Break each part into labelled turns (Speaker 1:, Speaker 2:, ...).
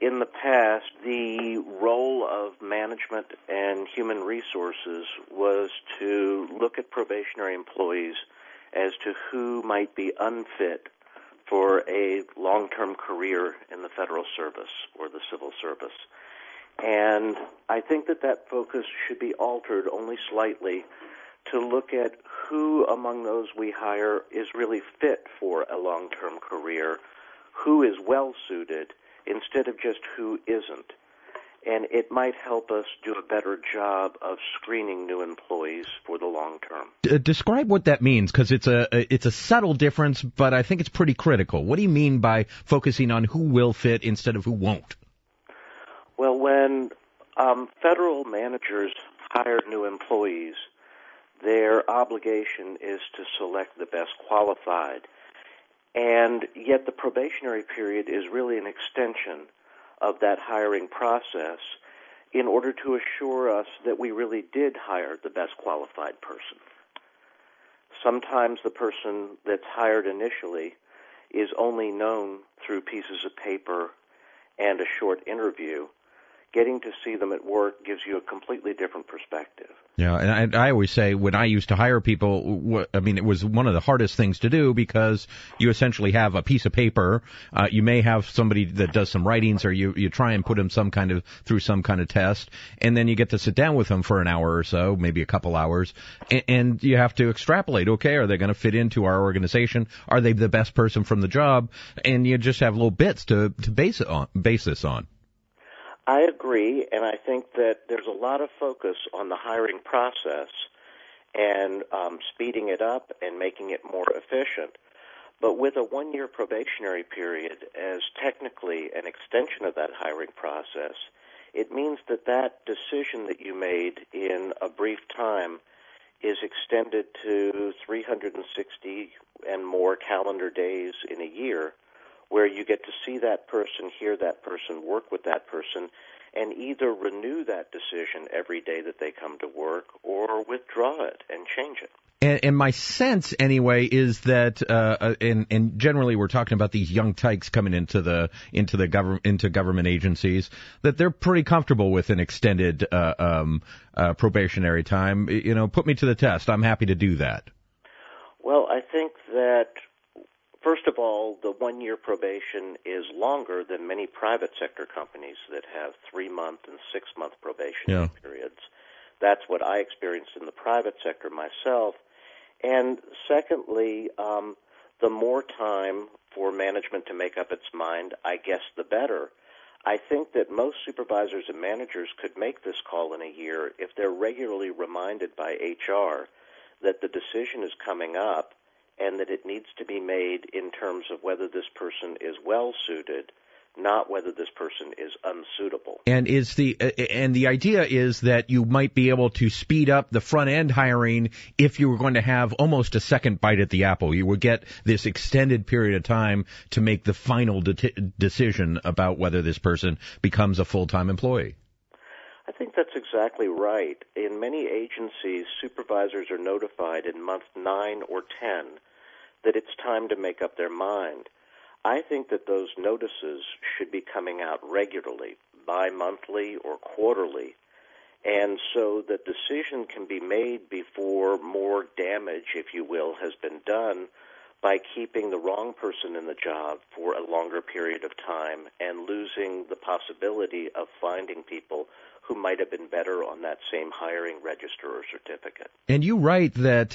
Speaker 1: in the past, the role of management and human resources was to look at probationary employees as to who might be unfit for a long-term career in the federal service or the civil service. And I think that focus should be altered only slightly to look at who among those we hire is really fit for a long-term career, who is well-suited, instead of just who isn't. And it might help us do a better job of screening new employees for the long term.
Speaker 2: Describe what that means, because it's a subtle difference, but I think it's pretty critical. What do you mean by focusing on who will fit instead of who won't?
Speaker 1: Well, when federal managers hire new employees, their obligation is to select the best qualified. And yet the probationary period is really an extension of that hiring process in order to assure us that we really did hire the best qualified person. Sometimes the person that's hired initially is only known through pieces of paper and a short interview. Getting to see them at work gives you a completely different perspective.
Speaker 2: Yeah, and I always say when I used to hire people, it was one of the hardest things to do because you essentially have a piece of paper. You may have somebody that does some writings, or you try and put them through some kind of test, and then you get to sit down with them for an hour or so, maybe a couple hours, and you have to extrapolate. Okay, are they going to fit into our organization? Are they the best person from the job? And you just have little bits to base this on.
Speaker 1: I agree, and I think that there's a lot of focus on the hiring process and speeding it up and making it more efficient. But with a one-year probationary period as technically an extension of that hiring process, it means that decision that you made in a brief time is extended to 360 and more calendar days in a year, where you get to see that person, hear that person, work with that person, and either renew that decision every day that they come to work or withdraw it and change it.
Speaker 2: And my sense, anyway, is that, and generally we're talking about these young tykes coming into government agencies, that they're pretty comfortable with an extended probationary time. Put me to the test. I'm happy to do that.
Speaker 1: Well, I think that, first of all, the one-year probation is longer than many private sector companies that have 3-month and 6-month probationary periods. That's what I experienced in the private sector myself. And secondly, the more time for management to make up its mind, I guess the better. I think that most supervisors and managers could make this call in a year if they're regularly reminded by HR that the decision is coming up and that it needs to be made in terms of whether this person is well-suited, not whether this person is unsuitable.
Speaker 2: And the idea is that you might be able to speed up the front-end hiring if you were going to have almost a second bite at the apple. You would get this extended period of time to make the final decision about whether this person becomes a full-time employee.
Speaker 1: I think that's exactly right. In many agencies, supervisors are notified in month 9 or 10 that it's time to make up their mind. I think that those notices should be coming out regularly, bi-monthly or quarterly, and so that decision can be made before more damage, if you will, has been done by keeping the wrong person in the job for a longer period of time and losing the possibility of finding people who might have been better on that same hiring register or certificate. And
Speaker 2: you write that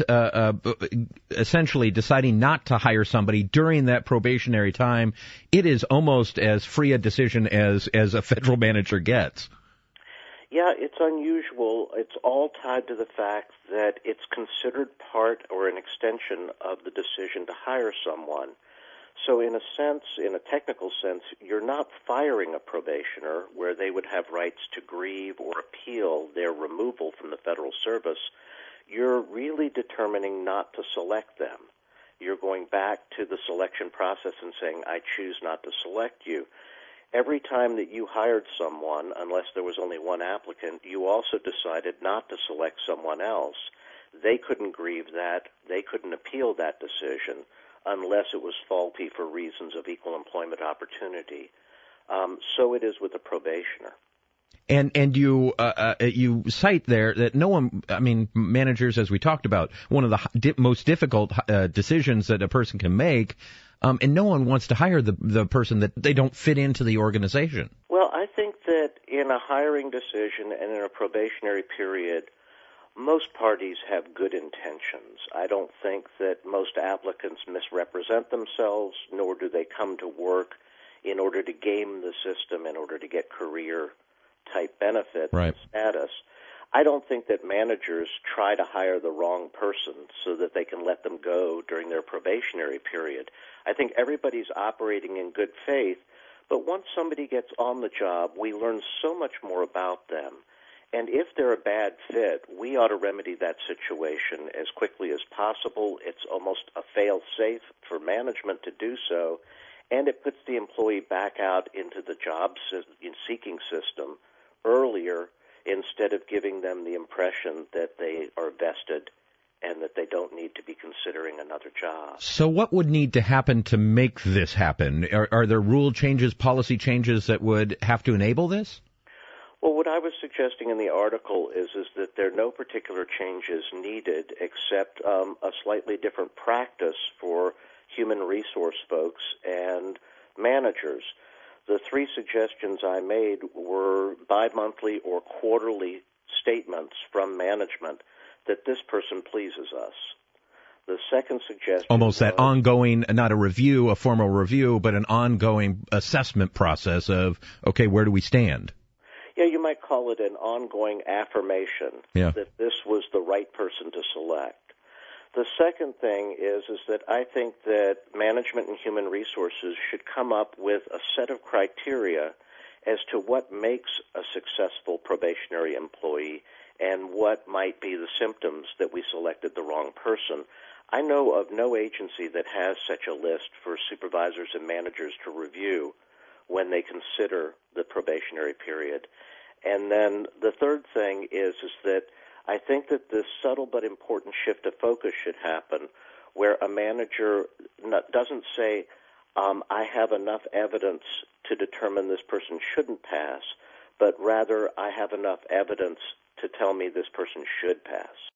Speaker 2: essentially deciding not to hire somebody during that probationary time, it is almost as free a decision as a federal manager gets.
Speaker 1: Yeah, it's unusual. It's all tied to the fact that it's considered part or an extension of the decision to hire someone. So in a sense, in a technical sense, you're not firing a probationer where they would have rights to grieve or appeal their removal from the federal service. You're really determining not to select them. You're going back to the selection process and saying, I choose not to select you. Every time that you hired someone, unless there was only one applicant, you also decided not to select someone else. They couldn't grieve that. They couldn't appeal that decision unless it was faulty for reasons of equal employment opportunity. So it is with a probationer.
Speaker 2: And you cite there that no one, I mean, managers, as we talked about, one of the most difficult decisions that a person can make, and no one wants to hire the person that they don't fit into the organization.
Speaker 1: Well, I think that in a hiring decision and in a probationary period, most parties have good intentions. I don't think that most applicants misrepresent themselves, nor do they come to work in order to game the system, in order to get career-type benefits and status. I don't think that managers try to hire the wrong person so that they can let them go during their probationary period. I think everybody's operating in good faith, but once somebody gets on the job, we learn so much more about them. And if they're a bad fit, we ought to remedy that situation as quickly as possible. It's almost a fail-safe for management to do so, and it puts the employee back out into the job-seeking system earlier instead of giving them the impression that they are vested and that they don't need to be considering another job.
Speaker 2: So what would need to happen to make this happen? Are there rule changes, policy changes that would have to enable this?
Speaker 1: Well, what I was suggesting in the article is that there are no particular changes needed except a slightly different practice for human resource folks and managers. The three suggestions I made were bi-monthly or quarterly statements from management that this person pleases us. The second suggestion
Speaker 2: almost that ongoing, not a review, a formal review, but an ongoing assessment process of, okay, where do we stand?
Speaker 1: Yeah, you might call it an ongoing affirmation that this was the right person to select. The second thing is that I think that management and human resources should come up with a set of criteria as to what makes a successful probationary employee and what might be the symptoms that we selected the wrong person. I know of no agency that has such a list for supervisors and managers to review when they consider the probationary period. And then the third thing is that I think that this subtle but important shift of focus should happen where a manager doesn't say, I have enough evidence to determine this person shouldn't pass, but rather I have enough evidence to tell me this person should pass.